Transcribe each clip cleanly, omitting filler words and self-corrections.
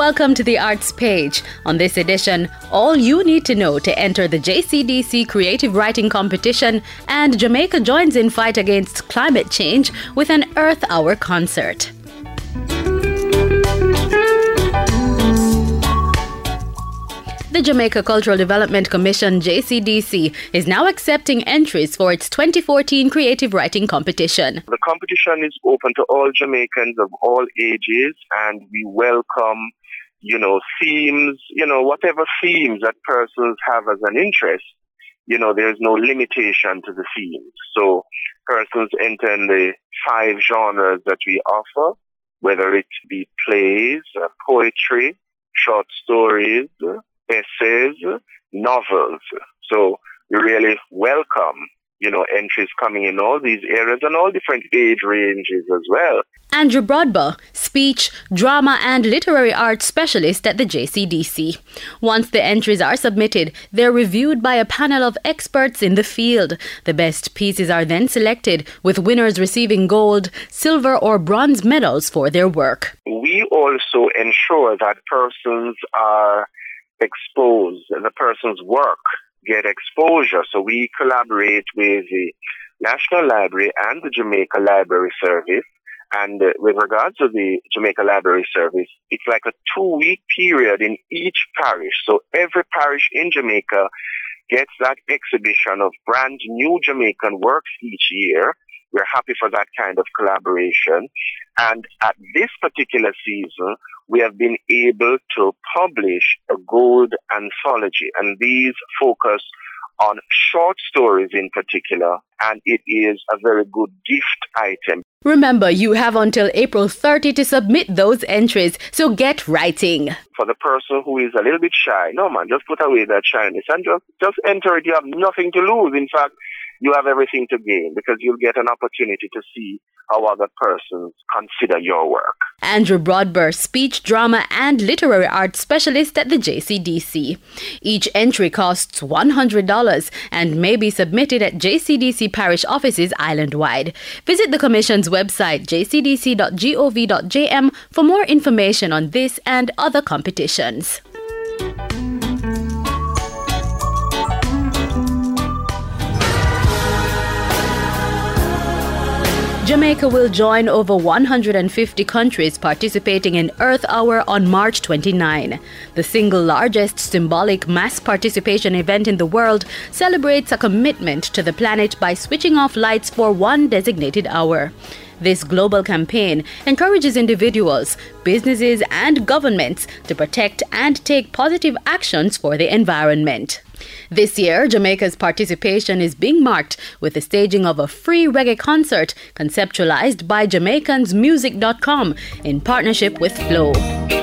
Welcome to the Arts Page. On this edition, all you need to know to enter the JCDC Creative Writing Competition, and Jamaica joins in fight against climate change with an Earth Hour concert. The Jamaica Cultural Development Commission, JCDC, is now accepting entries for its 2014 Creative Writing Competition. The competition is open to all Jamaicans of all ages, and we welcome, themes, whatever themes that persons have as an interest. There's no limitation to the themes. So persons enter in the 5 genres that we offer, whether it be plays, poetry, short stories, essays, novels. So we really welcome, entries coming in all these areas and all different age ranges as well. Andrew Broadbell, speech, drama and literary arts specialist at the JCDC. Once the entries are submitted, they're reviewed by a panel of experts in the field. The best pieces are then selected, with winners receiving gold, silver or bronze medals for their work. We also ensure that persons are exposed, the person's work get exposure. So we collaborate with the National Library and the Jamaica Library Service. And with regards to the Jamaica Library Service, it's like a 2-week period in each parish. So every parish in Jamaica gets that exhibition of brand new Jamaican works each year. We're happy for that kind of collaboration. And at this particular season, we have been able to publish a gold anthology. And these focus on short stories in particular. And it is a very good gift item. Remember, you have until April 30 to submit those entries, so get writing. For the person who is a little bit shy, no man, just put away that shyness and just enter it. You have nothing to lose. In fact, you have everything to gain because you'll get an opportunity to see how other persons consider your work. Andrew Broadbell, speech, drama and literary arts specialist at the JCDC. Each entry costs $100 and may be submitted at JCDC parish offices island-wide. Visit the Commission's website, jcdc.gov.jm, for more information on this and other competitions. Jamaica will join over 150 countries participating in Earth Hour on March 29. The single largest symbolic mass participation event in the world celebrates a commitment to the planet by switching off lights for one designated hour. This global campaign encourages individuals, businesses, and governments to protect and take positive actions for the environment. This year, Jamaica's participation is being marked with the staging of a free reggae concert conceptualized by JamaicansMusic.com in partnership with Flow.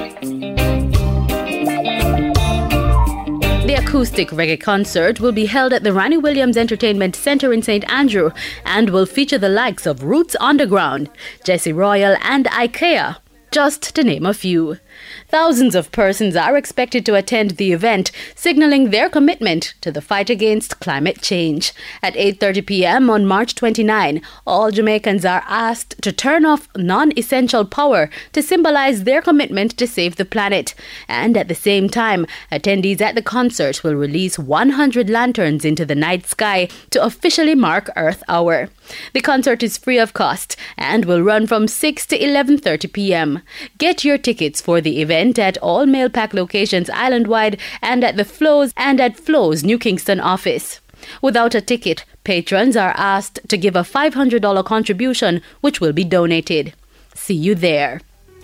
The acoustic reggae concert will be held at the Ranny Williams Entertainment Centre in St. Andrew and will feature the likes of Roots Underground, Jesse Royal and IKEA, just to name a few. Thousands of persons are expected to attend the event, signaling their commitment to the fight against climate change. At 8:30 p.m. on March 29, all Jamaicans are asked to turn off non-essential power to symbolize their commitment to save the planet. And at the same time, attendees at the concert will release 100 lanterns into the night sky to officially mark Earth Hour. The concert is free of cost and will run from 6 to 11:30 p.m. Get your tickets for the event at all Mailpack locations island-wide and at Flow's New Kingston office. Without a ticket, patrons are asked to give a $500 contribution, which will be donated. See you there.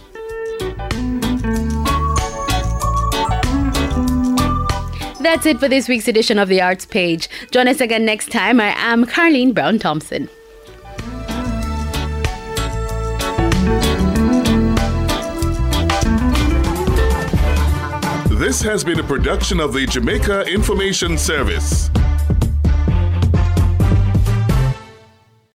That's it for this week's edition of the Arts Page. Join us again next time. I am Carleen Brown-Thompson. This has been a production of the Jamaica Information Service.